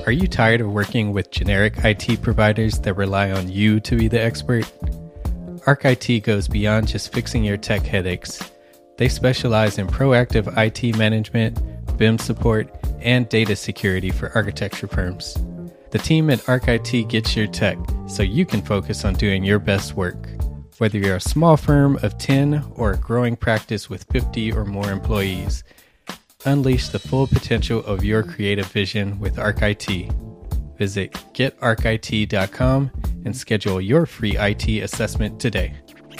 Are you tired of working with generic IT providers that rely on you to be the expert? Arc IT goes beyond just fixing your tech headaches. They specialize in proactive IT management, BIM support, and data security for architecture firms. The team at Arc IT gets your tech so you can focus on doing your best work. Whether you're a small firm of 10 or a growing practice with 50 or more employees, unleash the full potential of your creative vision with Arc IT. Visit getarchit.com and schedule your free IT assessment today.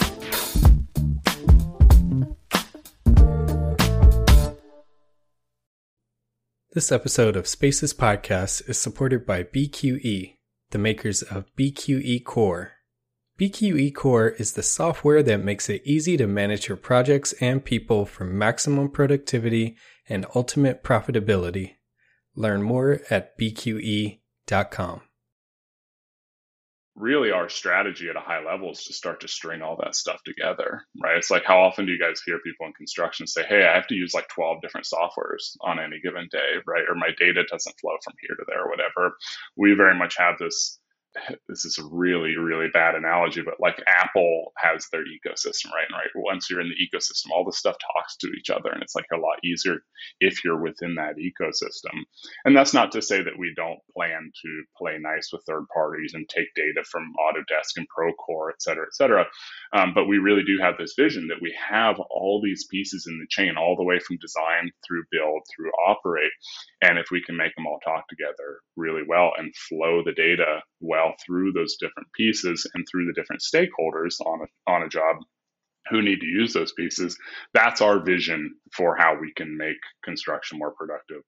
This episode of Spaces Podcast is supported by BQE, the makers of BQE Core. BQE Core is the software that makes it easy to manage your projects and people for maximum productivity and ultimate profitability. Learn more at bqe.com. Really, our strategy at a high level is to start to string all that stuff together, right? It's like, how often do you guys hear people in construction say, hey, I have to use like 12 different softwares on any given day, right? Or my data doesn't flow from here to there or whatever. We very much have this is a really, really bad analogy, but like Apple has their ecosystem, right? And right, once you're in the ecosystem, all the stuff talks to each other, and it's like a lot easier if you're within that ecosystem. And that's not to say that we don't plan to play nice with third parties and take data from Autodesk and Procore, et cetera, et cetera. But we really do have this vision that we have all these pieces in the chain, all the way from design through build through operate. And if we can make them all talk together really well and flow the data well through those different pieces and through the different stakeholders on a job who need to use those pieces, that's our vision for how we can make construction more productive.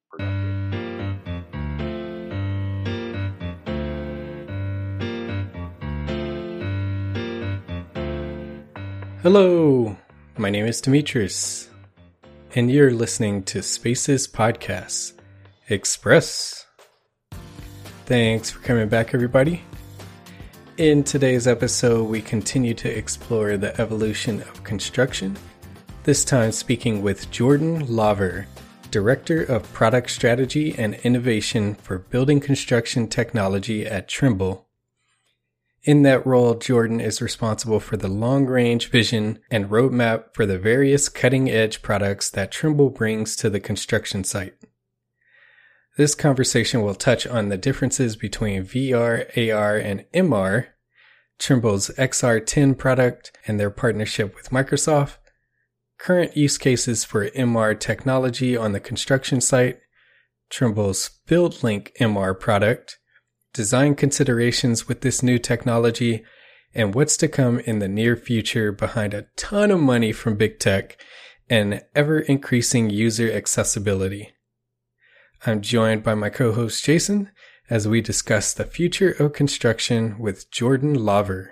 Hello, my name is Demetrius, and you're listening to Spaces Podcast Express. Thanks for coming back, everybody. In today's episode, we continue to explore the evolution of construction, this time speaking with Jordan Laver, Director of Product Strategy and Innovation for Building Construction Technology at Trimble. In that role, Jordan is responsible for the long-range vision and roadmap for the various cutting-edge products that Trimble brings to the construction site. This conversation will touch on the differences between VR, AR, and MR, Trimble's XR10 product and their partnership with Microsoft, current use cases for MR technology on the construction site, Trimble's FieldLink MR product, design considerations with this new technology, and what's to come in the near future behind a ton of money from big tech and ever-increasing user accessibility. I'm joined by my co-host Jason as we discuss the future of construction with Jordan Laver.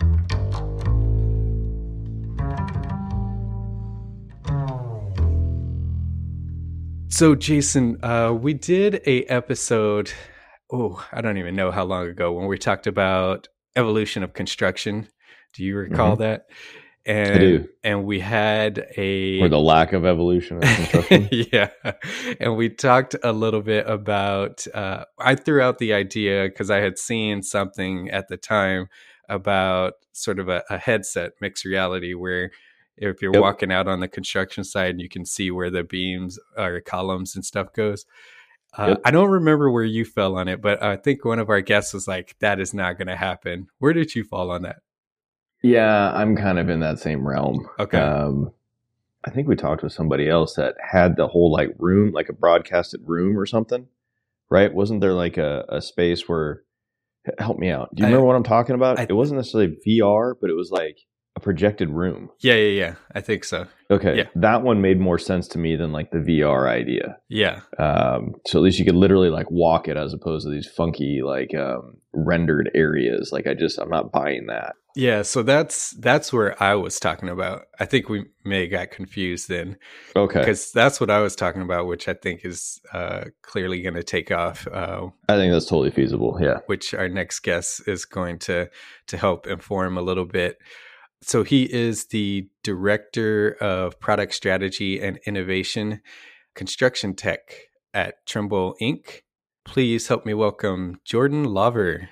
So Jason, we did a episode, I don't even know how long ago, when we talked about evolution of construction. Do you recall that? And, I do. And we had or the lack of evolution of construction. Yeah. And we talked a little bit about, I threw out the idea because I had seen something at the time about sort of a headset, mixed reality, where if you're walking out on the construction site, you can see where the beams or columns and stuff goes. I don't remember where you fell on it, but I think one of our guests was like, that is not going to happen. Where did you fall on that? Yeah, I'm kind of in that same realm. Okay. I think we talked with somebody else that had the whole like room, like a broadcasted room or something, right? Wasn't there like a space where, help me out. Do you remember what I'm talking about? It wasn't necessarily VR, but it was like a projected room. Yeah. I think so. Okay. Yeah. That one made more sense to me than like the VR idea. Yeah. So at least you could literally like walk it as opposed to these funky like rendered areas. Like I'm not buying that. Yeah, so that's where I was talking about. I think we may have got confused then. Okay. Because that's what I was talking about, which I think is clearly going to take off. I think that's totally feasible, yeah. Which our next guest is going to help inform a little bit. So he is the Director of Product Strategy and Innovation, Construction Tech at Trimble Inc. please help me welcome Jordan Lauver.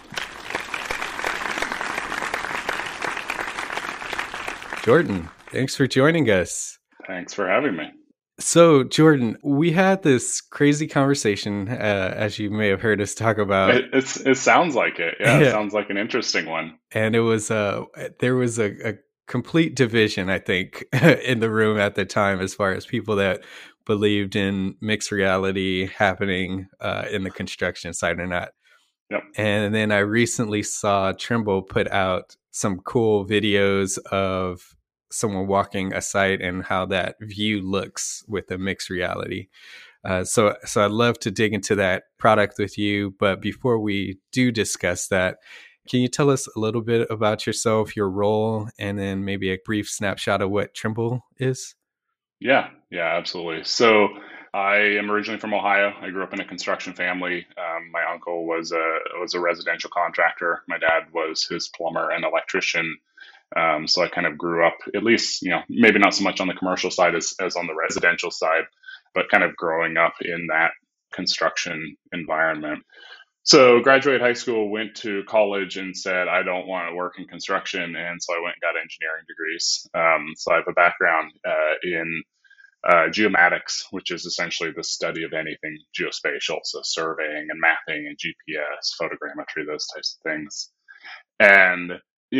Jordan, thanks for joining us. Thanks for having me. So, Jordan, we had this crazy conversation, as you may have heard us talk about. It sounds like it. Yeah, it sounds like an interesting one. And it was there was a complete division, I think, in the room at the time, as far as people that believed in mixed reality happening in the construction side or not. Yep. And then I recently saw Trimble put out some cool videos of someone walking a site and how that view looks with a mixed reality. So I'd love to dig into that product with you. But before we do discuss that, can you tell us a little bit about yourself, your role, and then maybe a brief snapshot of what Trimble is? Yeah, absolutely. So I am originally from Ohio. I grew up in a construction family. My uncle was a residential contractor. My dad was his plumber and electrician. So I kind of grew up, at least, maybe not so much on the commercial side as on the residential side, but kind of growing up in that construction environment. So graduated high school, went to college and said, I don't want to work in construction. And so I went and got engineering degrees. So I have a background in geomatics, which is essentially the study of anything geospatial. So surveying and mapping and GPS, photogrammetry, those types of things. And,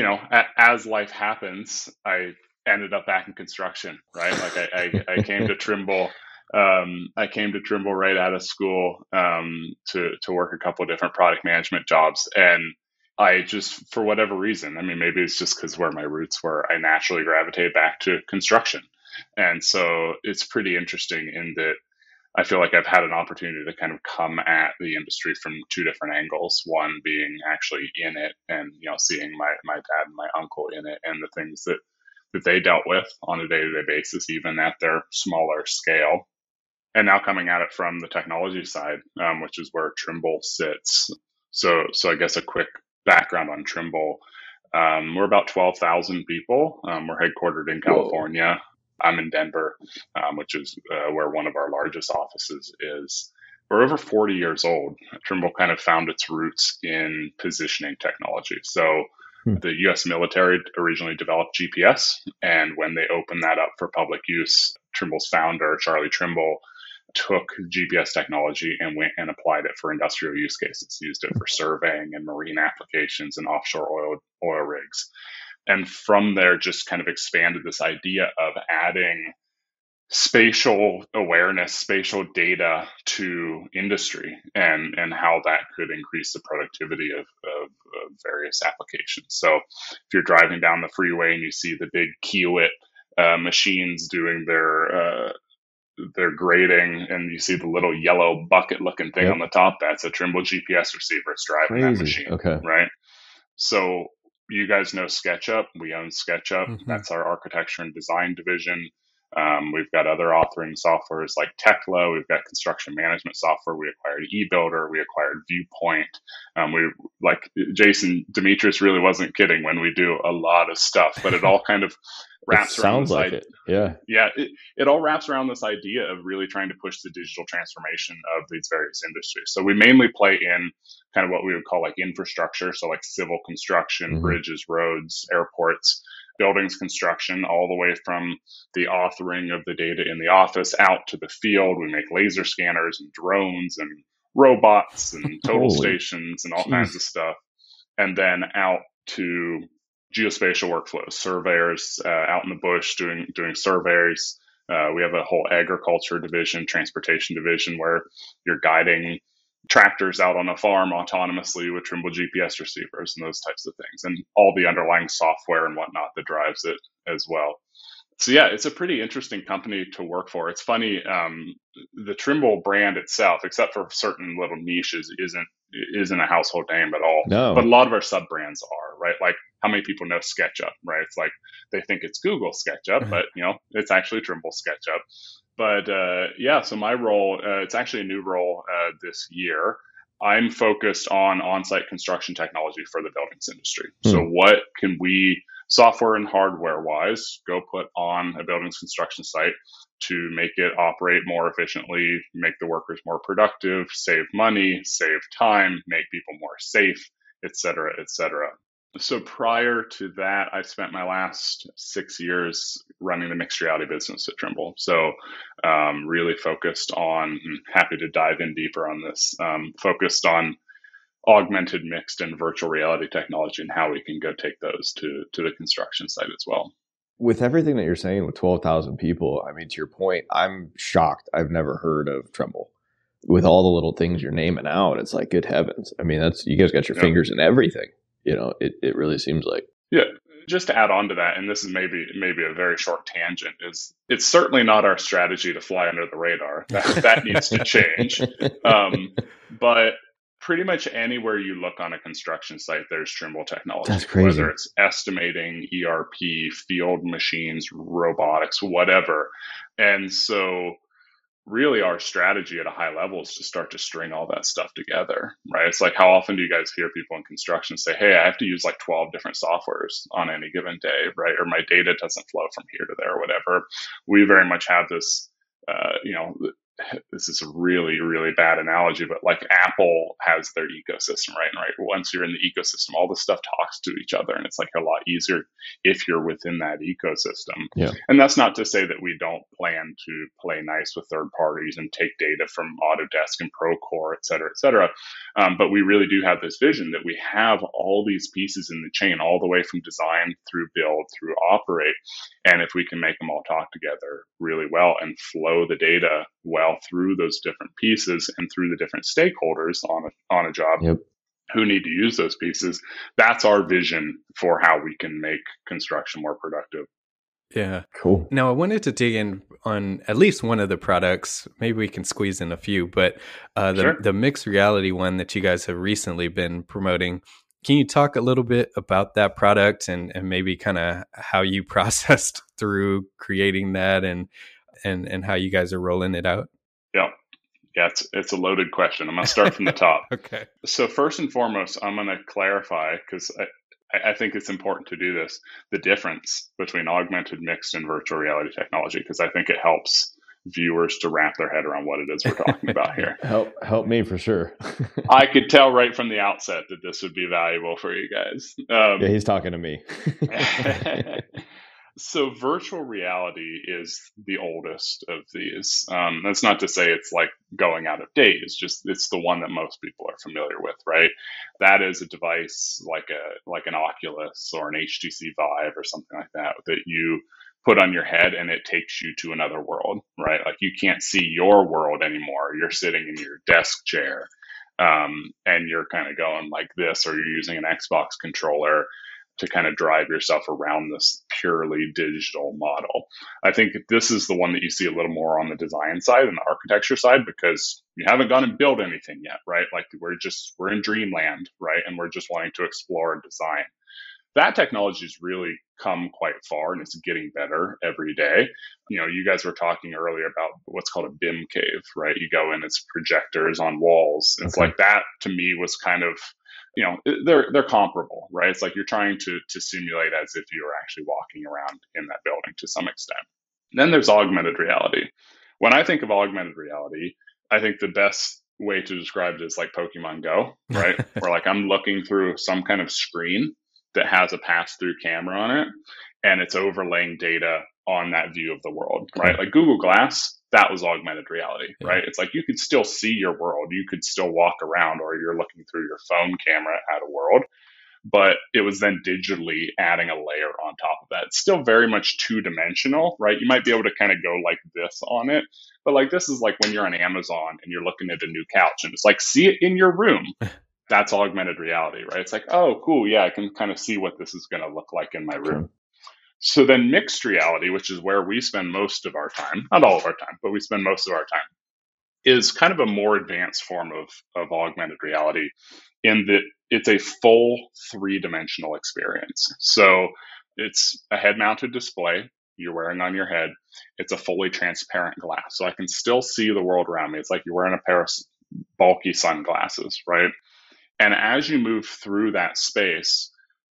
as life happens, I ended up back in construction, right? Like I came to Trimble. I came to Trimble right out of school to work a couple of different product management jobs. And I just, for whatever reason, I mean, maybe it's just because where my roots were, I naturally gravitated back to construction. And so it's pretty interesting in that I feel like I've had an opportunity to kind of come at the industry from two different angles. One being actually in it and, seeing my dad and my uncle in it and the things that they dealt with on a day-to-day basis, even at their smaller scale. And now coming at it from the technology side, which is where Trimble sits. So I guess a quick background on Trimble. We're about 12,000 people. We're headquartered in California. Whoa. I'm in Denver, which is where one of our largest offices is. We're over 40 years old. Trimble kind of found its roots in positioning technology. So the U.S. military originally developed GPS, and when they opened that up for public use, Trimble's founder, Charlie Trimble, took GPS technology and went and applied it for industrial use cases, used it for surveying and marine applications and offshore oil rigs. And from there, just kind of expanded this idea of adding spatial awareness, spatial data to industry and how that could increase the productivity of various applications. So if you're driving down the freeway and you see the big Kiewit machines doing their grading and you see the little yellow bucket looking thing on the top, that's a Trimble GPS receiver. It's driving that machine. Okay. Right. So you guys know SketchUp. We own SketchUp. Mm-hmm. That's our architecture and design division. We've got other authoring softwares like Tekla. We've got construction management software. We acquired eBuilder. We acquired Viewpoint. Jason Demetrius really wasn't kidding when we do a lot of stuff, but it all kind of wraps around this idea. It all wraps around this idea of really trying to push the digital transformation of these various industries. So we mainly play in kind of what we would call like infrastructure. So like civil construction, mm-hmm. bridges, roads, airports, buildings construction, all the way from the authoring of the data in the office out to the field. We make laser scanners and drones and robots and total stations and all kinds of stuff. And then out to geospatial workflows, surveyors out in the bush doing surveys. We have a whole agriculture division, transportation division, where you're guiding tractors out on a farm autonomously with Trimble GPS receivers and those types of things, and all the underlying software and whatnot that drives it as well. So yeah, it's a pretty interesting company to work for. It's funny, the Trimble brand itself, except for certain little niches, isn't a household name at all. No. But a lot of our sub brands are, right? Like how many people know SketchUp, right? It's like they think it's Google SketchUp, but it's actually Trimble SketchUp. But so my role, it's actually a new role this year. I'm focused on on-site construction technology for the buildings industry. So what can we software and hardware wise, go put on a building's construction site to make it operate more efficiently, make the workers more productive, save money, save time, make people more safe, et cetera, et cetera. So prior to that, I spent my last 6 years running the mixed reality business at Trimble. So really focused on, happy to dive in deeper on this, focused on augmented, mixed, and virtual reality technology and how we can go take those to the construction site as well. With everything that you're saying with 12,000 people, I mean, to your point, I'm shocked. I've never heard of Trimble. With all the little things you're naming out, it's like, good heavens. I mean, you guys got your fingers in everything. It really seems like. Yeah. Just to add on to that, and this is maybe a very short tangent, is it's certainly not our strategy to fly under the radar. That needs to change. But pretty much anywhere you look on a construction site, there's Trimble technology. That's crazy. Whether it's estimating, ERP, field machines, robotics, whatever. And so really our strategy at a high level is to start to string all that stuff together, right? It's like, how often do you guys hear people in construction say, hey, I have to use like 12 different softwares on any given day, right? Or my data doesn't flow from here to there or whatever. We very much have this, this is a really, really bad analogy, but like Apple has their ecosystem, right? And once you're in the ecosystem, all this stuff talks to each other, and it's like a lot easier if you're within that ecosystem. Yeah. And that's not to say that we don't plan to play nice with third parties and take data from Autodesk and Procore, et cetera, et cetera. But we really do have this vision that we have all these pieces in the chain, all the way from design through build through operate. And if we can make them all talk together really well and flow the data well through those different pieces and through the different stakeholders on a job who need to use those pieces, that's our vision for how we can make construction more productive. Yeah. Cool. Now, I wanted to dig in on at least one of the products. Maybe we can squeeze in a few, but the mixed reality one that you guys have recently been promoting. Can you talk a little bit about that product and maybe kind of how you processed through creating that and how you guys are rolling it out? Yeah, it's a loaded question. I'm going to start from the top. Okay. So first and foremost, I'm going to clarify, because I think it's important to do this, the difference between augmented, mixed, and virtual reality technology, because I think it helps viewers to wrap their head around what it is we're talking about here. Help me for sure. I could tell right from the outset that this would be valuable for you guys. Yeah, he's talking to me. So virtual reality is the oldest of these. That's not to say it's like going out of date. It's the one that most people are familiar with, right? That is a device like an Oculus or an HTC Vive or something like that you put on your head and it takes you to another world, right? Like you can't see your world anymore. You're sitting in your desk chair and you're kind of going like this, or you're using an Xbox controller to kind of drive yourself around this purely digital model. I think this is the one that you see a little more on the design side and the architecture side, because you haven't gone and built anything yet, right? Like we're in dreamland, right? And we're just wanting to explore and design. That technology has really come quite far and it's getting better every day. You guys were talking earlier about what's called a BIM cave, right? You go in, it's projectors on walls. It's like that to me was kind of, they're comparable, right? It's like you're trying to simulate as if you were actually walking around in that building to some extent. Then there's augmented reality. When I think of augmented reality, I think the best way to describe it is like Pokemon Go, right? Where like I'm looking through some kind of screen that has a pass-through camera on it, and it's overlaying data on that view of the world, right? Like Google Glass, that was augmented reality, right? It's like you could still see your world. You could still walk around, or you're looking through your phone camera at a world, but it was then digitally adding a layer on top of that. It's still very much two-dimensional, right? You might be able to kind of go like this on it, but like this is like when you're on Amazon and you're looking at a new couch and it's like, see it in your room. That's augmented reality, right? It's like, oh, cool. Yeah, I can kind of see what this is going to look like in my room. So then mixed reality, which is where we spend most of our time, not all of our time, but we spend most of our time, is kind of a more advanced form of augmented reality in that it's a full three-dimensional experience. So it's a head-mounted display you're wearing on your head. It's a fully transparent glass. So I can still see the world around me. It's like you're wearing a pair of bulky sunglasses, right? And as you move through that space,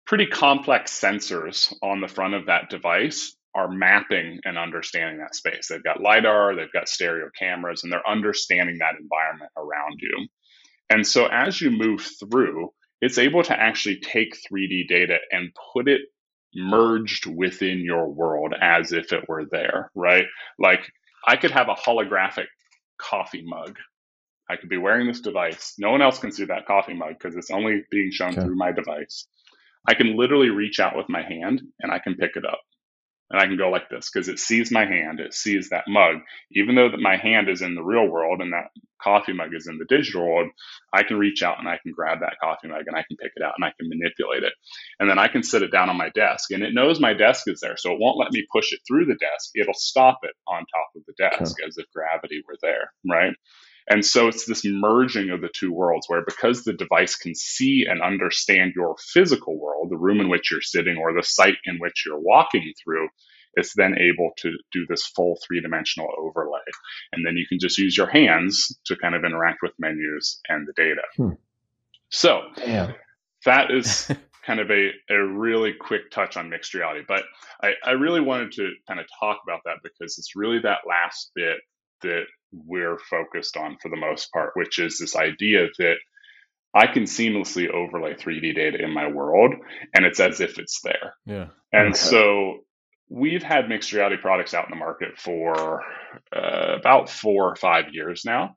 pretty complex sensors on the front of that device are mapping and understanding that space. They've got LiDAR, they've got stereo cameras, and they're understanding that environment around you. And so as you move through, it's able to actually take 3D data and put it merged within your world as if it were there, right? Like I could have a holographic coffee mug. I could be wearing this device. No one else can see that coffee mug because it's only being shown through my device. I can literally reach out with my hand and I can pick it up. And I can go like this because it sees my hand, it sees that mug. Even though that my hand is in the real world and that coffee mug is in the digital world, I can reach out and I can grab that coffee mug and I can pick it out and I can manipulate it. And then I can sit it down on my desk and it knows my desk is there. So it won't let me push it through the desk. It'll stop it on top of the desk as if gravity were there, right? And so it's this merging of the two worlds where because the device can see and understand your physical world, the room in which you're sitting or the site in which you're walking through, it's then able to do this full three-dimensional overlay. And then you can just use your hands to kind of interact with menus and the data. So that is kind of a really quick touch on mixed reality. But I really wanted to kind of talk about that because it's really that last bit that we're focused on for the most part, which is this idea that I can seamlessly overlay 3D data in my world and it's as if it's there. Yeah. And so we've had mixed reality products out in the market for about 4 or 5 years now.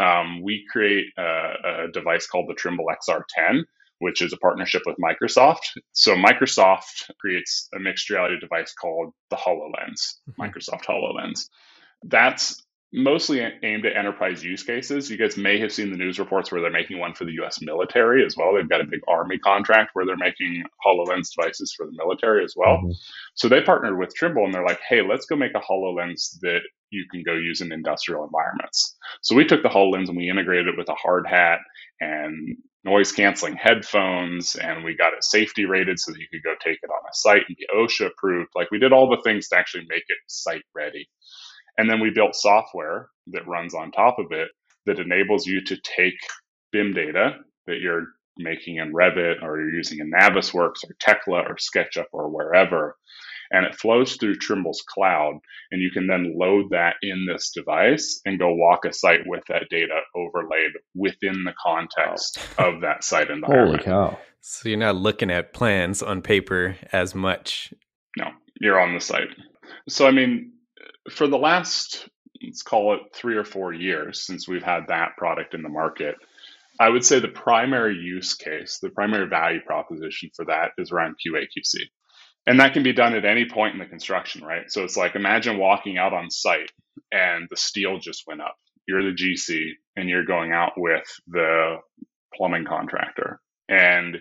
We create a device called the Trimble XR10, which is a partnership with Microsoft. So Microsoft creates a mixed reality device called the HoloLens, Microsoft HoloLens. That's mostly aimed at enterprise use cases. You guys may have seen the news reports where they're making one for the US military as well. They've got a big Army contract where they're making HoloLens devices for the military as well. So they partnered with Trimble and they're like, hey, let's go make a HoloLens that you can go use in industrial environments. So we took the HoloLens and we integrated it with a hard hat and noise canceling headphones, and we got it safety rated so that you could go take it on a site and be OSHA approved. Like we did all the things to actually make it site ready. And then we built software that runs on top of it that enables you to take BIM data that you're making in Revit or you're using in Navisworks or Tekla or SketchUp or wherever. And it flows through Trimble's cloud. And you can then load that in this device and go walk a site with that data overlaid within the context of that site environment. Holy cow. So you're not looking at plans on paper as much. No, you're on the site. So, I mean, for the last, let's call it 3 or 4 years since we've had that product in the market, I would say the primary use case, the primary value proposition for that is around QA/QC. And that can be done at any point in the construction, right? So it's like, imagine walking out on site and the steel just went up. You're the GC and you're going out with the plumbing contractor. And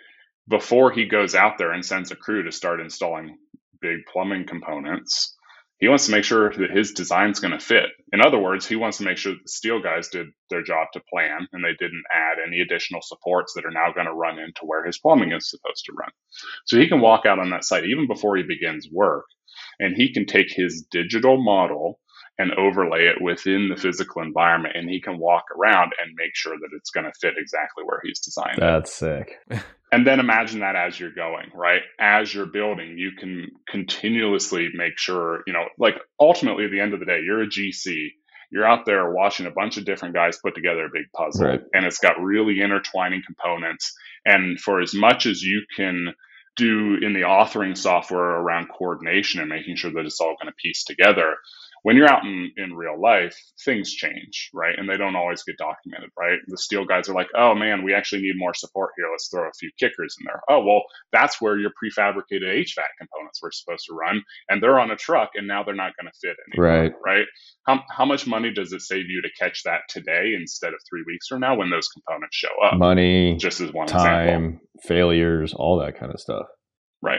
before he goes out there and sends a crew to start installing big plumbing components, he wants to make sure that his design's going to fit. In other words, he wants to make sure that the steel guys did their job to plan and they didn't add any additional supports that are now going to run into where his plumbing is supposed to run. So he can walk out on that site even before he begins work, and he can take his digital model and overlay it within the physical environment, and he can walk around and make sure that it's going to fit exactly where he's designed it. That's sick. And then imagine that as you're going, right? As you're building, you can continuously make sure, like ultimately at the end of the day, you're a GC. You're out there watching a bunch of different guys put together a big puzzle, right, and it's got really intertwining components. And for as much as you can do in the authoring software around coordination and making sure that it's all going to piece together, when you're out in real life, things change, right? And they don't always get documented, right? The steel guys are like, oh man, we actually need more support here. Let's throw a few kickers in there. Oh, well, that's where your prefabricated HVAC components were supposed to run. And they're on a truck and now they're not going to fit anymore, right? How much money does it save you to catch that today instead of 3 weeks from now when those components show up? Money, just as one time, example. Failures, all that kind of stuff. Right.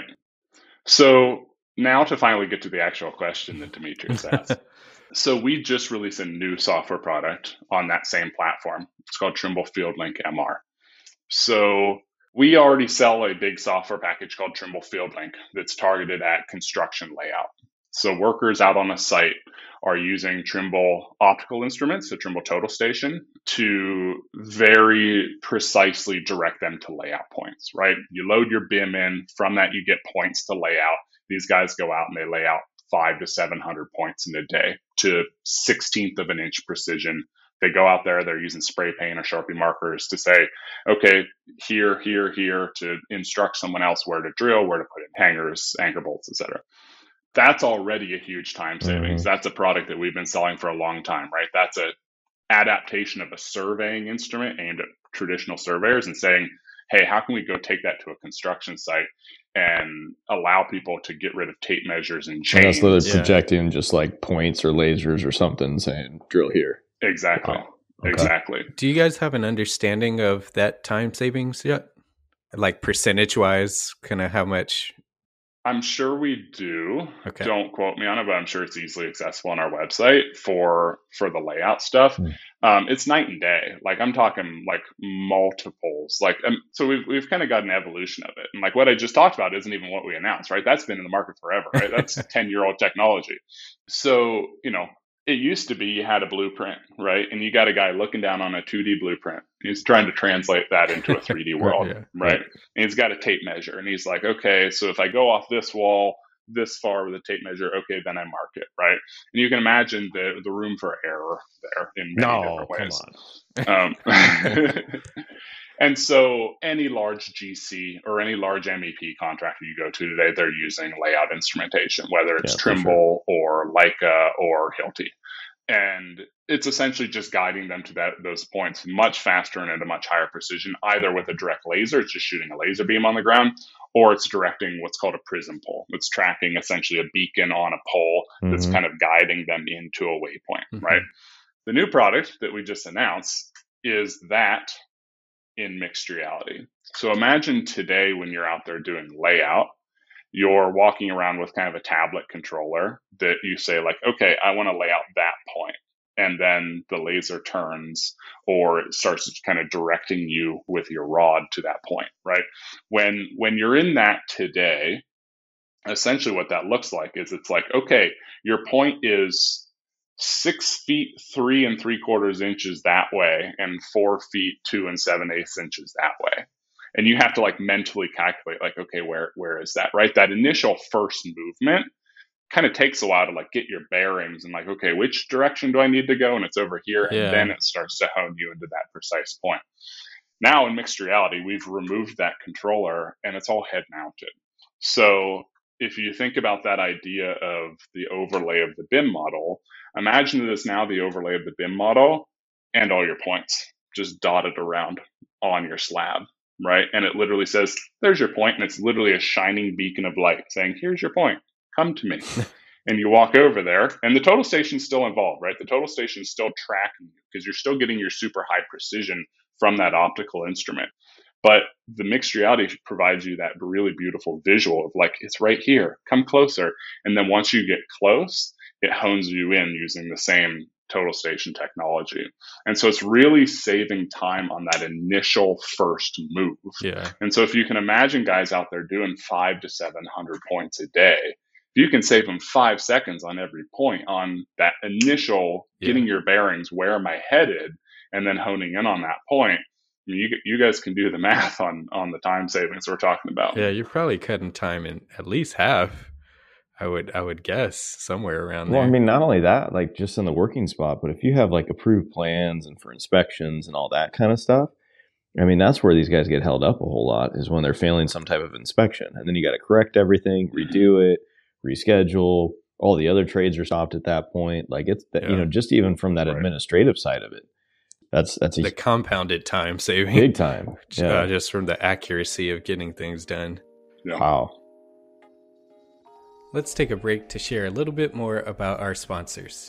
So now to finally get to the actual question that Demetrius asked. So we just released a new software product on that same platform. It's called Trimble FieldLink MR. So we already sell a big software package called Trimble FieldLink that's targeted at construction layout. So workers out on a site are using Trimble optical instruments, so Trimble Total Station, to very precisely direct them to layout points, right? You load your BIM in, from that you get points to lay out. These guys go out and they lay out 500 to 700 points in a day to 1/16 of an inch precision. They go out there, they're using spray paint or Sharpie markers to say, okay, here, here, here, to instruct someone else where to drill, where to put in hangers, anchor bolts, etc. That's already a huge time savings. That's a product that we've been selling for a long time, right? That's a adaptation of a surveying instrument aimed at traditional surveyors and saying, hey, how can we go take that to a construction site and allow people to get rid of tape measures and chains? And that's literally projecting just like points or lasers or something saying drill here. Exactly. Wow. Okay. Exactly. Do you guys have an understanding of that time savings yet? Like percentage wise, kind of how much? I'm sure we do. Okay. Don't quote me on it, but I'm sure it's easily accessible on our website for the layout stuff. It's night and day. Like I'm talking like multiples. Like so we've kind of got an evolution of it. And like what I just talked about isn't even what we announced, right? That's been in the market forever, right? That's 10-year-old technology. So, it used to be you had a blueprint, right? And you got a guy looking down on a 2D blueprint. He's trying to translate that into a 3D world, right? And he's got a tape measure. And he's like, okay, so if I go off this wall this far with a tape measure, okay, then I mark it, right? And you can imagine the room for error there in many different ways. Come on. And so any large GC or any large MEP contractor you go to today, they're using layout instrumentation, whether it's Trimble or Leica or Hilti. And it's essentially just guiding them to those points much faster and at a much higher precision, either with a direct laser, it's just shooting a laser beam on the ground, or it's directing what's called a prism pole. It's tracking essentially a beacon on a pole that's kind of guiding them into a waypoint, right? The new product that we just announced is that in mixed reality. So imagine today when you're out there doing layout, you're walking around with kind of a tablet controller that you say like, okay, I want to lay out that point. And then the laser turns or it starts kind of directing you with your rod to that point, right? When you're in that today, essentially what that looks like is it's like, okay, your point is 6 feet 3 3/4 inches that way and 4 feet 2 7/8 inches that way. And you have to like mentally calculate like, okay, where is that, right? That initial first movement kind of takes a while to like get your bearings and like, okay, which direction do I need to go? And it's over here. And then it starts to hone you into that precise point. Now in mixed reality, we've removed that controller and it's all head mounted. So if you think about that idea of the overlay of the BIM model, imagine that it's now the overlay of the BIM model and all your points just dotted around on your slab, right? And it literally says, there's your point. And it's literally a shining beacon of light saying, here's your point. Come to me. And you walk over there and the total station's still involved, right? The total station's still tracking you because you're still getting your super high precision from that optical instrument. But the mixed reality provides you that really beautiful visual of like, it's right here, come closer. And then once you get close, it hones you in using the same total station technology. And so it's really saving time on that initial first move. Yeah. And so if you can imagine guys out there doing 500 to 700 points a day, if you can save them 5 seconds on every point on that initial getting your bearings, where am I headed, and then honing in on that point, I mean, you guys can do the math on the time savings we're talking about. Yeah, you're probably cutting time in at least half. I would guess somewhere around there. Well, I mean, not only that, like just in the working spot, but if you have like approved plans and for inspections and all that kind of stuff, I mean, that's where these guys get held up a whole lot is when they're failing some type of inspection. And then you got to correct everything, redo it, reschedule. All the other trades are stopped at that point. Like it's, just even from that administrative side of it. That's the compounded time saving. Big time. Just from the accuracy of getting things done. Yeah. Wow. Let's take a break to share a little bit more about our sponsors.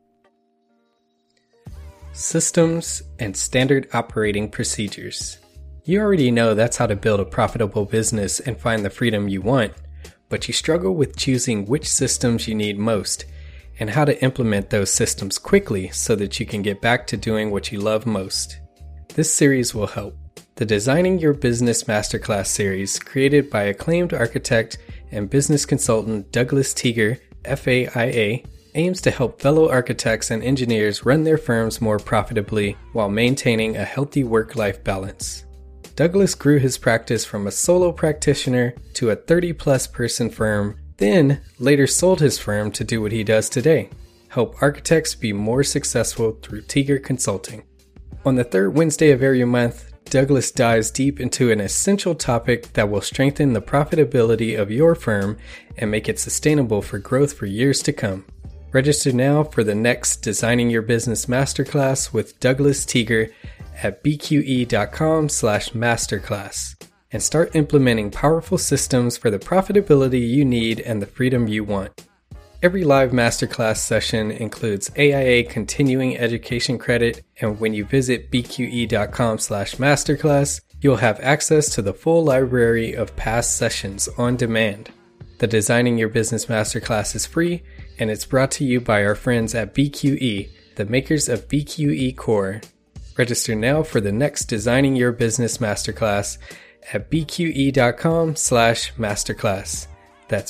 Systems and standard operating procedures. You already know that's how to build a profitable business and find the freedom you want, but you struggle with choosing which systems you need most and how to implement those systems quickly so that you can get back to doing what you love most. This series will help. The Designing Your Business Masterclass series, created by acclaimed architect and business consultant Douglas Teager, FAIA, aims to help fellow architects and engineers run their firms more profitably while maintaining a healthy work-life balance. Douglas grew his practice from a solo practitioner to a 30-plus person firm, then later sold his firm to do what he does today, help architects be more successful through Tiger Consulting. On the third Wednesday of every month, Douglas dives deep into an essential topic that will strengthen the profitability of your firm and make it sustainable for growth for years to come. Register now for the next Designing Your Business Masterclass with Douglas Tiger at bqe.com/masterclass and start implementing powerful systems for the profitability you need and the freedom you want. Every live masterclass session includes AIA continuing education credit, and when you visit bqe.com/masterclass, you'll have access to the full library of past sessions on demand. The Designing Your Business Masterclass is free, and it's brought to you by our friends at BQE, the makers of BQE Core. Register now for the next Designing Your Business Masterclass at bqe.com/masterclass. That's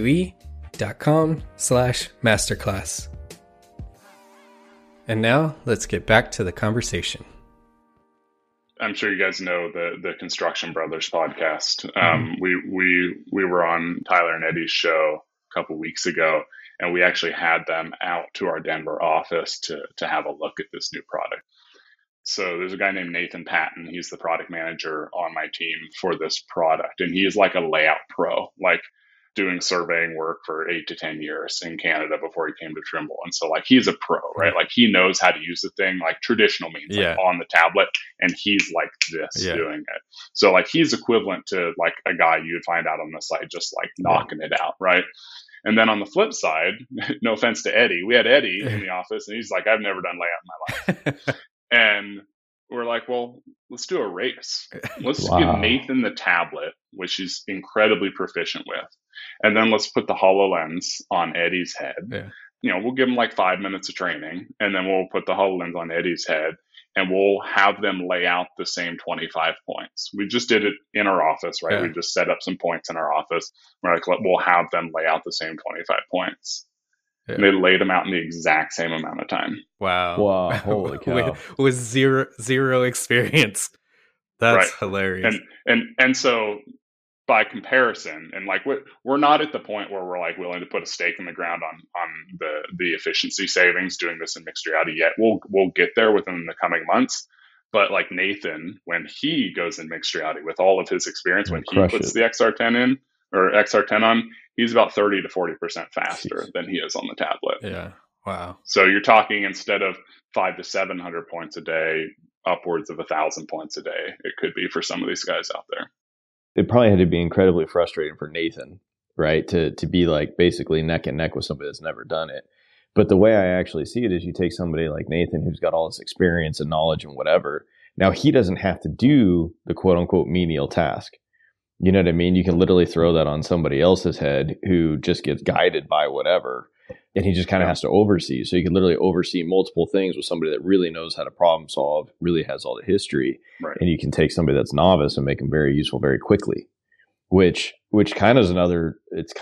bqe.com/masterclass. And now let's get back to the conversation. I'm sure you guys know the Construction Brothers podcast. We were on Tyler and Eddie's show a couple weeks ago, and we actually had them out to our Denver office to have a look at this new product. So there's a guy named Nathan Patton. He's the product manager on my team for this product, and he is like a layout pro, like doing surveying work for 8 to 10 years in Canada before he came to Trimble. And so like he's a pro, right? Like he knows how to use the thing like traditional means, like on the tablet, and he's like this doing it. So like he's equivalent to like a guy you'd find out on the site just like knocking it out, right? And then on the flip side, no offense to Eddie, we had Eddie in the office, and he's like, I've never done layout in my life. And we're like, well, let's do a race. Let's give Nathan the tablet, which he's incredibly proficient with. And then let's put the HoloLens on Eddie's head. Yeah. You know, we'll give him like 5 minutes of training, and then we'll put the HoloLens on Eddie's head, and we'll have them lay out the same 25 points. We just did it in our office, right? Yeah. We just set up some points in our office. We're like, we'll have them lay out the same 25 points. Yeah. And they laid them out in the exact same amount of time. Wow. Holy cow. with zero experience. That's hilarious. And so by comparison, and like we're not at the point where we're like willing to put a stake in the ground on the efficiency savings doing this in mixed reality yet. We'll get there within the coming months. But like Nathan, when he goes in mixed reality with all of his experience, when he puts the XR10 in or XR10 on, he's about 30 to 40% faster than he is on the tablet. Yeah. Wow. So you're talking instead of 500 to 700 points a day, upwards of 1,000 points a day. It could be for some of these guys out there. It probably had to be incredibly frustrating for Nathan, right? To be like basically neck and neck with somebody that's never done it. But the way I actually see it is you take somebody like Nathan who's got all this experience and knowledge and whatever. Now he doesn't have to do the quote unquote menial task. You know what I mean? You can literally throw that on somebody else's head who just gets guided by whatever. And he just kind of has to oversee. So you can literally oversee multiple things with somebody that really knows how to problem solve, really has all the history. Right. And you can take somebody that's novice and make them very useful very quickly, which kind of is another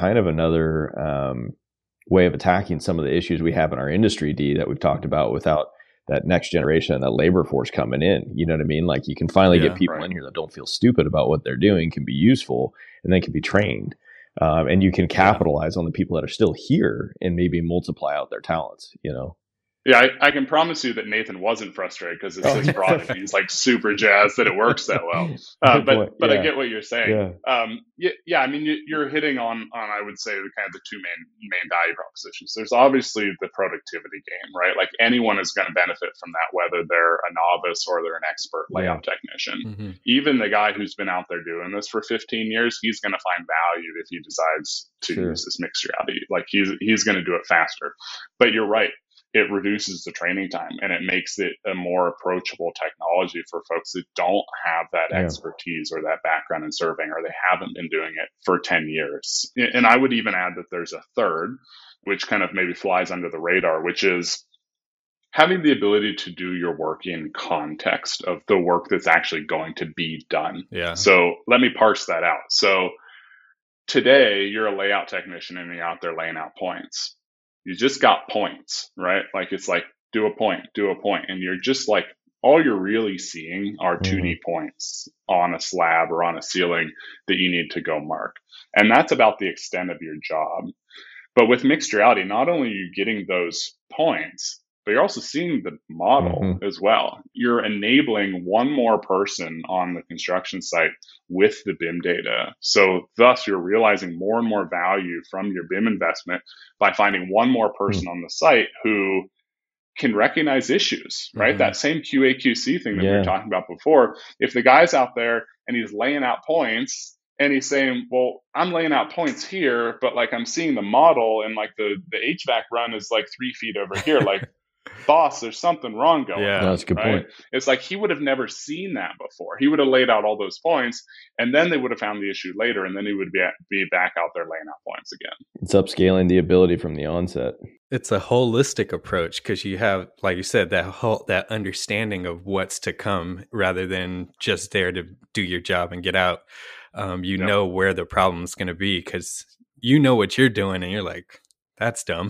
way of attacking some of the issues we have in our industry, D, that we've talked about without that next generation, that labor force coming in. You know what I mean? Like you can finally get people in here that don't feel stupid about what they're doing, can be useful, and they can be trained. And you can capitalize on the people that are still here and maybe multiply out their talents, you know? Yeah, I can promise you that Nathan wasn't frustrated because it's his product. He's like super jazzed that it works that well. But I get what you're saying. Yeah. I mean, you're hitting on I would say kind of the two main value propositions. There's obviously the productivity game, right? Like anyone is going to benefit from that, whether they're a novice or they're an expert layout technician. Mm-hmm. Even the guy who's been out there doing this for 15 years, he's going to find value if he decides to use this mixed reality. Like he's going to do it faster. But you're right. It reduces the training time and it makes it a more approachable technology for folks that don't have that expertise or that background in surveying, or they haven't been doing it for 10 years. And I would even add that there's a third, which kind of maybe flies under the radar, which is having the ability to do your work in context of the work that's actually going to be done. Yeah. So let me parse that out. So today you're a layout technician and you're out there laying out points. you just got points, right? Like it's like do a point, and you're just like all you're really seeing are 2D points on a slab or on a ceiling that you need to go mark. And that's about the extent of your job. But with mixed reality, not only are you getting those points, but you're also seeing the model as well. You're enabling one more person on the construction site with the BIM data. So thus you're realizing more and more value from your BIM investment by finding one more person on the site who can recognize issues, right? That same QA/QC thing that we were talking about before. If the guy's out there and he's laying out points and he's saying, well, I'm laying out points here, but like I'm seeing the model and like the HVAC run is like 3 feet over here. Like, boss, there's something wrong going on. That's a good point. It's like he would have never seen that before. He would have laid out all those points and then they would have found the issue later and then he would be back out there laying out points again. It's upscaling the ability from the onset. It's a holistic approach because you have, like you said, that understanding of what's to come rather than just there to do your job and get out. You know where the problem's going to be because you know what you're doing and you're like, that's dumb.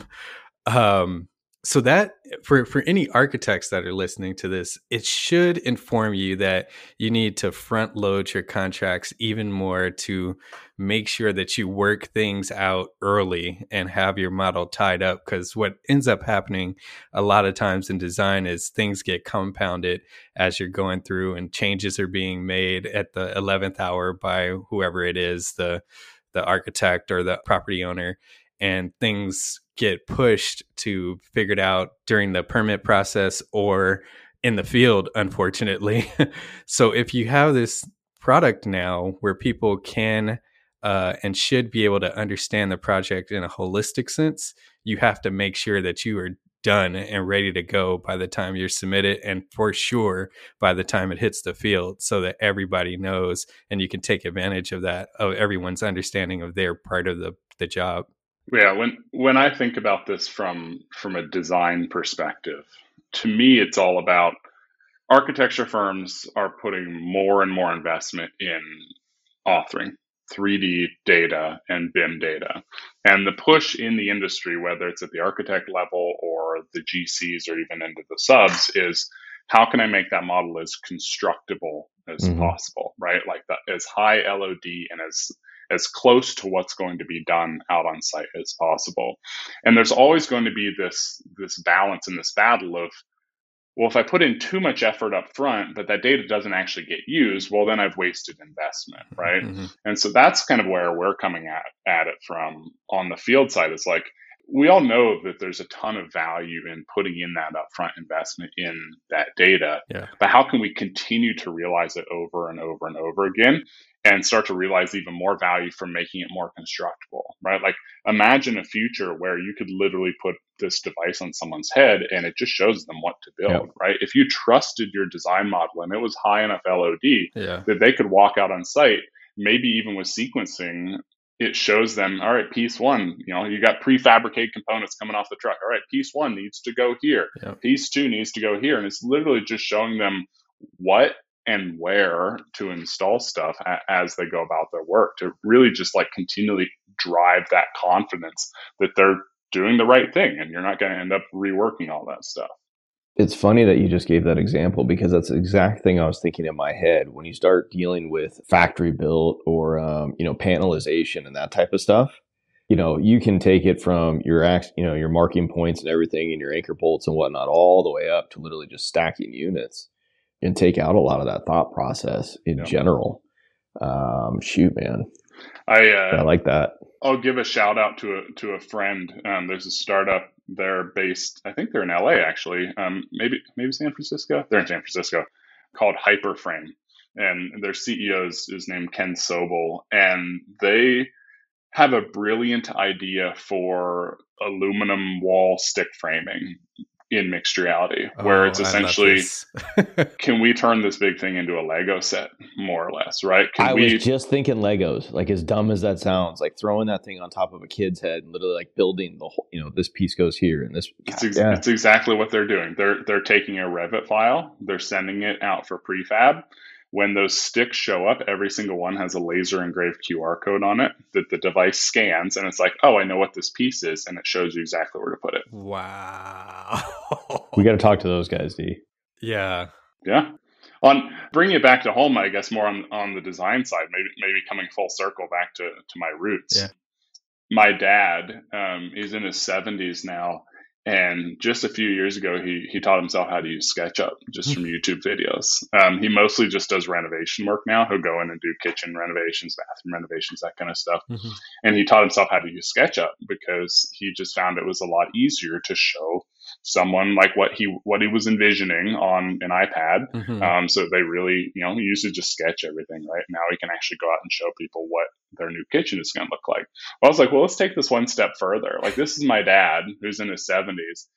So that for any architects that are listening to this, it should inform you that you need to front load your contracts even more to make sure that you work things out early and have your model tied up. Because what ends up happening a lot of times in design is things get compounded as you're going through and changes are being made at the 11th hour by whoever it is, the architect or the property owner, and things get pushed to figured out during the permit process or in the field, unfortunately. So if you have this product now where people can and should be able to understand the project in a holistic sense, you have to make sure that you are done and ready to go by the time you're submitted, and for sure by the time it hits the field, so that everybody knows and you can take advantage of that, of everyone's understanding of their part of the job. Yeah, when I think about this from a design perspective, to me it's all about architecture firms are putting more and more investment in authoring 3D data and BIM data. And the push in the industry, whether it's at the architect level or the GCs or even into the subs, is how can I make that model as constructible as possible, right? Like that, as high LOD and as close to what's going to be done out on site as possible. And there's always going to be this balance and this battle of, well, if I put in too much effort up front, but that data doesn't actually get used, well, then I've wasted investment, right? And so that's kind of where we're coming at it from on the field side. It's like, we all know that there's a ton of value in putting in that upfront investment in that data, but how can we continue to realize it over and over and over again and start to realize even more value from making it more constructible, right? Like imagine a future where you could literally put this device on someone's head and it just shows them what to build, right? If you trusted your design model and it was high enough LOD that they could walk out on site, maybe even with sequencing, it shows them, all right, piece one, you got prefabricated components coming off the truck. All right, piece one needs to go here. Piece two needs to go here. And it's literally just showing them what and where to install stuff as they go about their work, to really just like continually drive that confidence that they're doing the right thing and you're not going to end up reworking all that stuff. It's funny that you just gave that example because that's the exact thing I was thinking in my head. When you start dealing with factory built or, panelization and that type of stuff, you can take it from your marking points and everything and your anchor bolts and whatnot, all the way up to literally just stacking units and take out a lot of that thought process in general. Shoot, man. I like that. I'll give a shout out to a friend. There's a startup. They're based, I think they're in LA actually. Maybe San Francisco. They're in San Francisco, called Hyperframe, and their CEO is named Ken Sobel, and they have a brilliant idea for aluminum wall stick framing in mixed reality, where it's essentially, can we turn this big thing into a Lego set, more or less, right? I was just thinking Legos, like as dumb as that sounds, like throwing that thing on top of a kid's head and literally like building the whole, this piece goes here and this. It's exactly what they're doing. They're taking a Revit file, they're sending it out for prefab. when those sticks show up, every single one has a laser engraved QR code on it that the device scans, and it's like, oh, I know what this piece is, and it shows you exactly where to put it. Wow. We got to talk to those guys, D. Yeah. On bringing it back to home, I guess more on the design side, maybe coming full circle back to my roots. Yeah. My dad, he's in his 70s now, and just a few years ago, he taught himself how to use SketchUp just from YouTube videos. He mostly just does renovation work now. He'll go in and do kitchen renovations, bathroom renovations, that kind of stuff. Mm-hmm. And he taught himself how to use SketchUp because he just found it was a lot easier to show someone like what he was envisioning on an iPad. Mm-hmm. So they really, he used to just sketch everything, right? Now he can actually go out and show people what their new kitchen is going to look like. Well, I was like, well, let's take this one step further. Like, this is my dad who's in his 70s,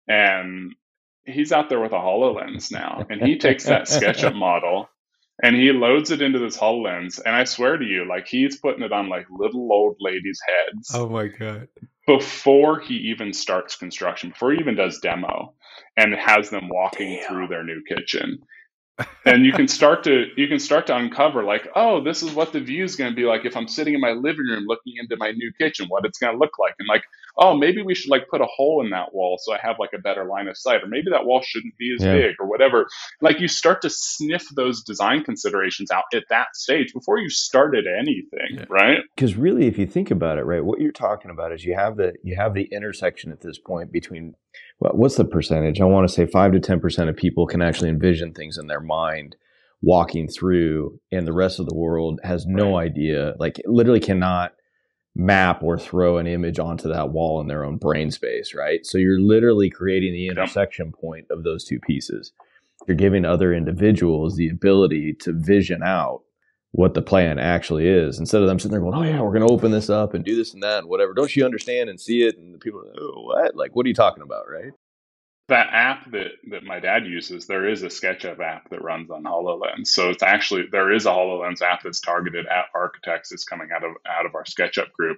and he's out there with a HoloLens now, and he takes that SketchUp model and he loads it into this HoloLens, and I swear to you, like, he's putting it on like little old ladies' heads. Oh my God. Before he even starts construction, before he even does demo, and has them walking through their new kitchen. And you can start to uncover, like, oh, this is what the view is going to be like if I'm sitting in my living room looking into my new kitchen, what it's going to look like. And like, oh, maybe we should like put a hole in that wall so I have like a better line of sight, or maybe that wall shouldn't be as big, or whatever. Like, you start to sniff those design considerations out at that stage before you started anything, right? Because really, if you think about it, right, what you're talking about is you have the intersection at this point between, well, what's the percentage? I want to say 5 to 10% of people can actually envision things in their mind walking through, and the rest of the world has no idea, like literally cannot map or throw an image onto that wall in their own brain space, right? So you're literally creating the intersection point of those two pieces. You're giving other individuals the ability to vision out what the plan actually is, instead of them sitting there going, oh yeah, we're going to open this up and do this and that and whatever. Don't you understand and see it? And the people are like, oh, what? Like, what are you talking about, right? That app that my dad uses, there is a SketchUp app that runs on HoloLens. So it's actually, there is a HoloLens app that's targeted at architects. It's coming out of our SketchUp group.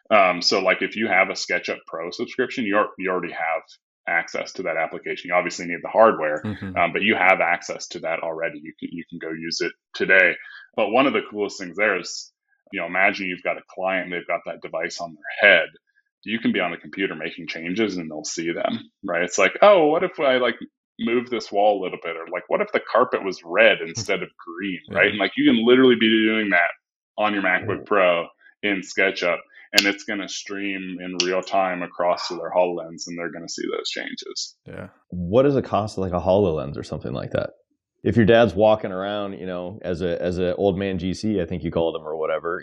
So like, if you have a SketchUp Pro subscription, you already have access to that application. You obviously need the hardware, but you have access to that already. You can go use it today. But one of the coolest things there is, imagine you've got a client, they've got that device on their head. You can be on the computer making changes and they'll see them, right? It's like, oh, what if I like move this wall a little bit? Or like, what if the carpet was red instead of green, right? And like, you can literally be doing that on your MacBook Pro in SketchUp, and it's going to stream in real time across to their HoloLens, and they're going to see those changes. Yeah. What does it cost, like a HoloLens or something like that? If your dad's walking around, as a old man GC, I think you called him, or whatever,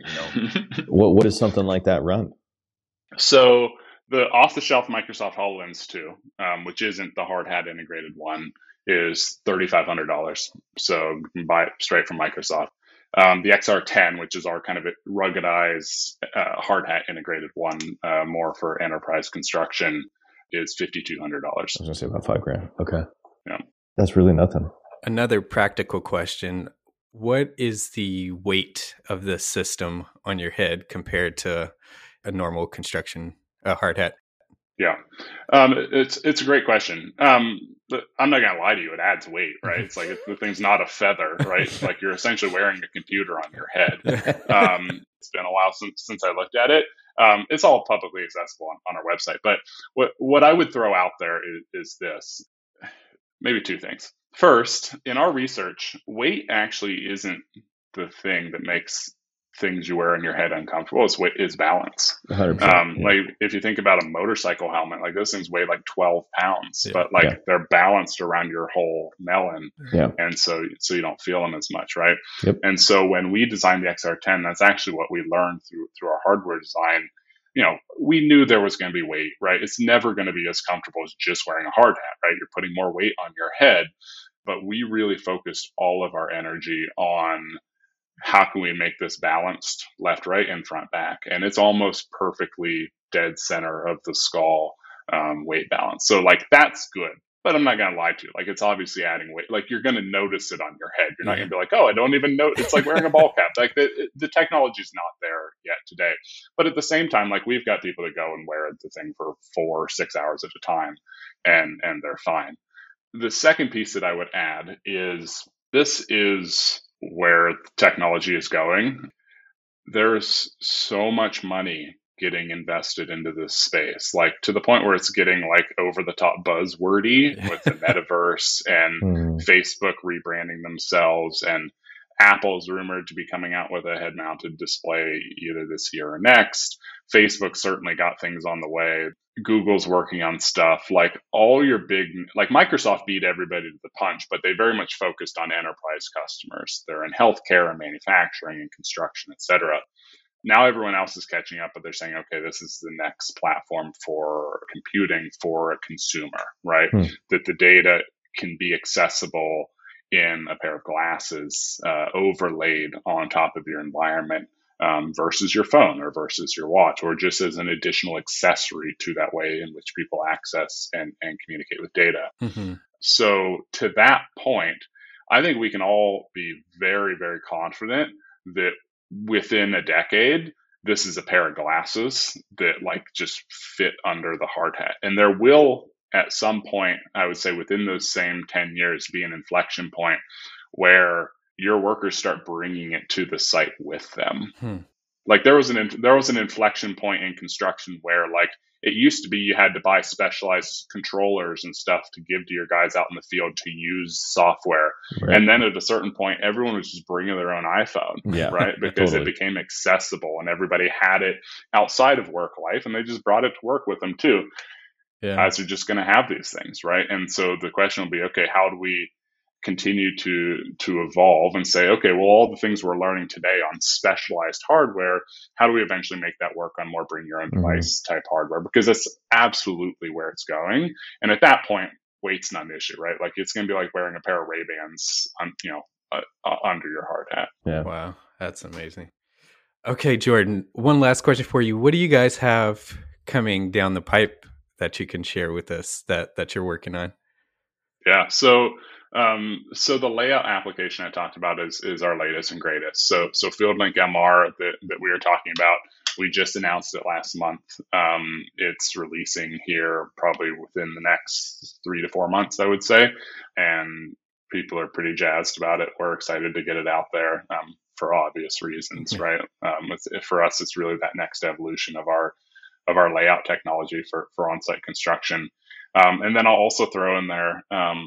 what does something like that run? So the off-the-shelf Microsoft HoloLens 2, which isn't the hard hat integrated one, is $3,500. So you can buy it straight from Microsoft. The XR10, which is our kind of ruggedized hard hat integrated one, more for enterprise construction, is $5,200. I was going to say about $5,000. Okay. Yeah. That's really nothing. Another practical question. What is the weight of the system on your head compared to a normal construction hard hat? Yeah, it's a great question. I'm not gonna lie to you; it adds weight, right? It's like the thing's not a feather, right? It's like you're essentially wearing a computer on your head. It's been a while since I looked at it. It's all publicly accessible on our website. But what I would throw out there is this: maybe two things. First, in our research, weight actually isn't the thing that makes things you wear on your head uncomfortable. Is balance. 100%. Like, if you think about a motorcycle helmet, like those things weigh like 12 pounds, but they're balanced around your whole melon. Yeah. And so you don't feel them as much, right? Yep. And so when we designed the XR10, that's actually what we learned through our hardware design. We knew there was going to be weight, right? It's never going to be as comfortable as just wearing a hard hat, right? You're putting more weight on your head, but we really focused all of our energy on how can we make this balanced left, right, and front, back? And it's almost perfectly dead center of the skull weight balance. So like, that's good, but I'm not going to lie to you. Like, it's obviously adding weight. Like, you're going to notice it on your head. You're not going to be like, oh, I don't even know. It's like wearing a ball cap. Like, the technology's not there yet today. But at the same time, like, we've got people that go and wear the thing for 4 or 6 hours at a time, and they're fine. The second piece that I would add is, this is where technology is going. There's so much money getting invested into this space, like to the point where it's getting like over the top buzzwordy with the metaverse and Facebook rebranding themselves, and Apple's rumored to be coming out with a head-mounted display either this year or next. Facebook certainly got things on the way. Google's working on stuff. Like all your big, like Microsoft beat everybody to the punch, but they very much focused on enterprise customers. They're in healthcare and manufacturing and construction, et cetera. Now everyone else is catching up, but they're saying, okay, this is the next platform for computing for a consumer, right? That the data can be accessible in a pair of glasses overlaid on top of your environment versus your phone or versus your watch, or just as an additional accessory to that way in which people access and communicate with data. So to that point, I think we can all be very, very confident that within a decade, this is a pair of glasses that like just fit under the hard hat. And there will, at some point, I would say within those same 10 years, be an inflection point where your workers start bringing it to the site with them. Like there was an inflection point in construction where like it used to be you had to buy specialized controllers and stuff to give to your guys out in the field to use software. Right. And then at a certain point, everyone was just bringing their own iPhone, right? Because it became accessible and everybody had it outside of work life and they just brought it to work with them too. As they're just going to have these things, right? And so the question will be, okay, how do we continue to evolve and say, okay, well, all the things we're learning today on specialized hardware, how do we eventually make that work on more bring your own device type hardware? Because that's absolutely where it's going. And at that point, weight's not an issue, right? Like it's going to be like wearing a pair of Ray-Bans, under your hard hat. Wow, that's amazing. Okay, Jordan, one last question for you. What do you guys have coming down the pipe that you can share with us that you're working on? Yeah. So the layout application I talked about is our latest and greatest. So FieldLink MR that we were talking about, we just announced it last month. It's releasing here probably within the next 3 to 4 months, I would say. And people are pretty jazzed about it. We're excited to get it out there for obvious reasons, right? For us, it's really that next evolution of our layout technology for on-site construction. And then I'll also throw in there,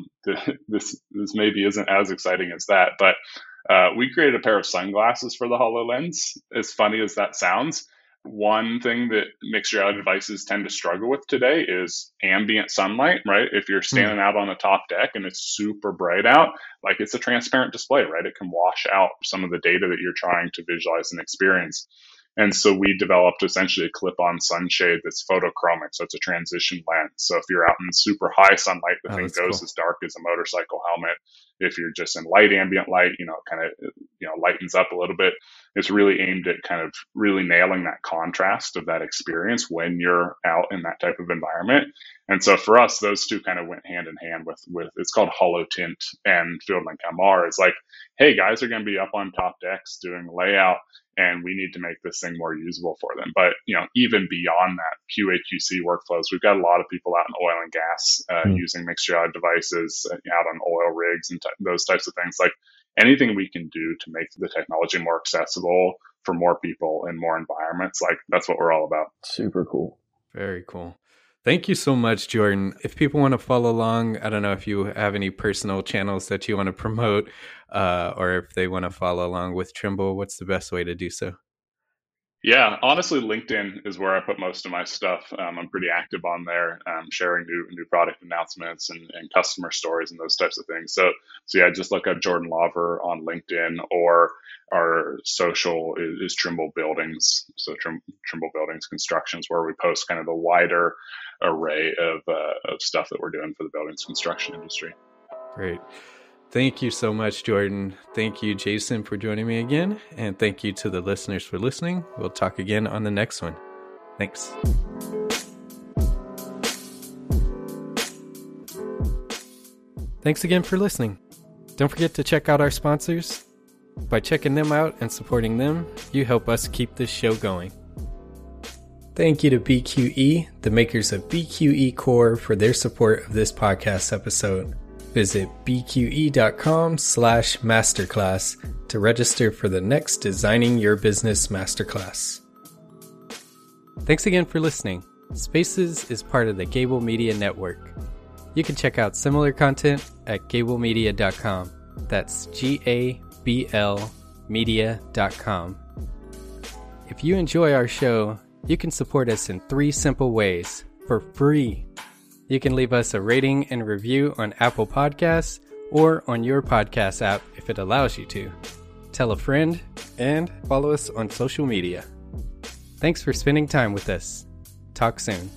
this maybe isn't as exciting as that, but we created a pair of sunglasses for the HoloLens. As funny as that sounds, one thing that mixed reality devices tend to struggle with today is ambient sunlight, right? If you're standing out on a top deck and it's super bright out, like it's a transparent display, right? It can wash out some of the data that you're trying to visualize and experience. And so we developed essentially a clip-on sunshade that's photochromic. So it's a transition lens. So if you're out in super high sunlight, the thing goes as dark as a motorcycle helmet. If you're just in light ambient light, it kind of, lightens up a little bit. It's really aimed at kind of really nailing that contrast of that experience when you're out in that type of environment. And so for us, those two kind of went hand in hand with it's called HoloTint and FieldLink MR. It's like, hey, guys are going to be up on top decks doing layout, and we need to make this thing more usable for them. But, even beyond that, QA/QC workflows, we've got a lot of people out in oil and gas using mixed reality devices out on oil rigs and those types of things. Like anything we can do to make the technology more accessible for more people in more environments, like that's what we're all about. Super cool. Very cool. Thank you so much, Jordan. If people want to follow along, I don't know if you have any personal channels that you want to promote, or if they want to follow along with Trimble, what's the best way to do so? Yeah, honestly, LinkedIn is where I put most of my stuff. I'm pretty active on there, sharing new product announcements and customer stories and those types of things. So yeah, just look up Jordan Lawver on LinkedIn, or our social is Trimble Buildings. So Trimble Buildings Construction is where we post kind of a wider array of stuff that we're doing for the buildings construction industry. Great. Thank you so much, Jordan. Thank you, Jason, for joining me again. And thank you to the listeners for listening. We'll talk again on the next one. Thanks. Thanks again for listening. Don't forget to check out our sponsors. By checking them out and supporting them, you help us keep this show going. Thank you to BQE, the makers of BQE Core, for their support of this podcast episode. Visit bqe.com/masterclass to register for the next Designing Your Business Masterclass. Thanks again for listening. Spaces is part of the Gable Media Network. You can check out similar content at gablemedia.com. That's GABL media.com. If you enjoy our show, you can support us in 3 simple ways for free. You can leave us a rating and review on Apple Podcasts or on your podcast app if it allows you to. Tell a friend and follow us on social media. Thanks for spending time with us. Talk soon.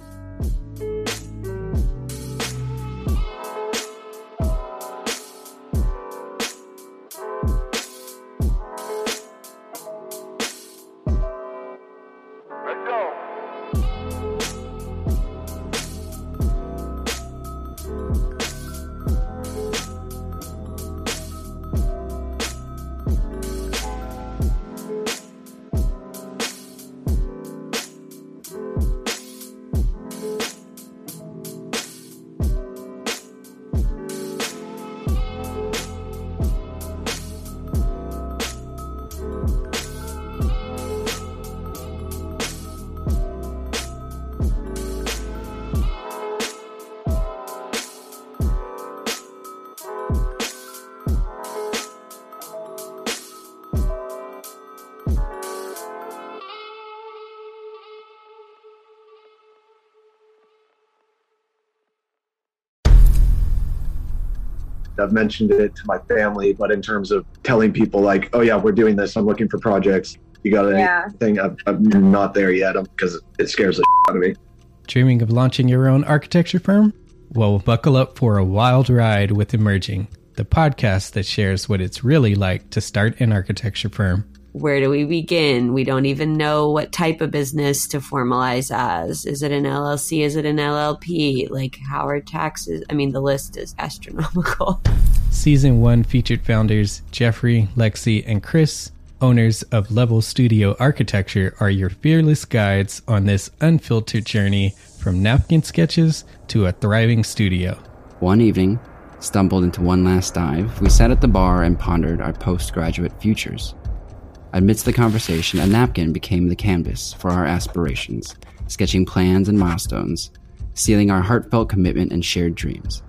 I've mentioned it to my family, but in terms of telling people like, oh yeah, we're doing this, I'm looking for projects, you got anything? I'm not there yet because it scares the shit out of me. Dreaming of launching your own architecture firm? Well, buckle up for a wild ride with Emerging, the podcast that shares what it's really like to start an architecture firm. Where do we begin? We don't even know what type of business to formalize as. Is it an LLC? Is it an LLP? Like, how are taxes? I mean, the list is astronomical. Season 1 featured founders Jeffrey, Lexi, and Chris, owners of Level Studio Architecture, are your fearless guides on this unfiltered journey from napkin sketches to a thriving studio. One evening, stumbled into one last dive, we sat at the bar and pondered our postgraduate futures. Amidst the conversation, a napkin became the canvas for our aspirations, sketching plans and milestones, sealing our heartfelt commitment and shared dreams.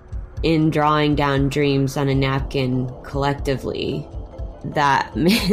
In drawing down dreams on a napkin collectively, that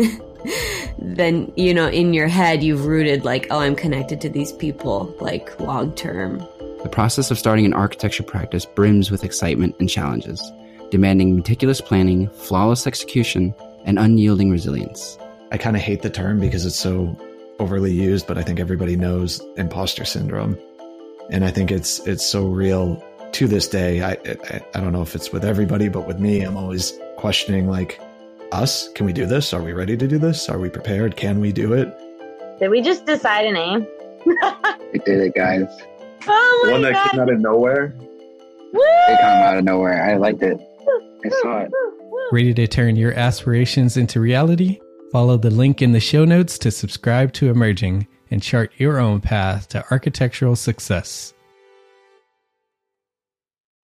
then, you know, in your head, you've rooted like, oh, I'm connected to these people, like long term. The process of starting an architecture practice brims with excitement and challenges, demanding meticulous planning, flawless execution, and unyielding resilience. I kind of hate the term because it's so overly used, but I think everybody knows imposter syndrome. And I think it's so real to this day. I don't know if it's with everybody, but with me, I'm always questioning like, us, can we do this? Are we ready to do this? Are we prepared? Can we do it? Did we just decide a name? We did it, guys. Oh my One that God. came out of nowhere. Woo! It came out of nowhere. I liked it. I saw it. Ready to turn your aspirations into reality? Follow the link in the show notes to subscribe to Emerging and chart your own path to architectural success.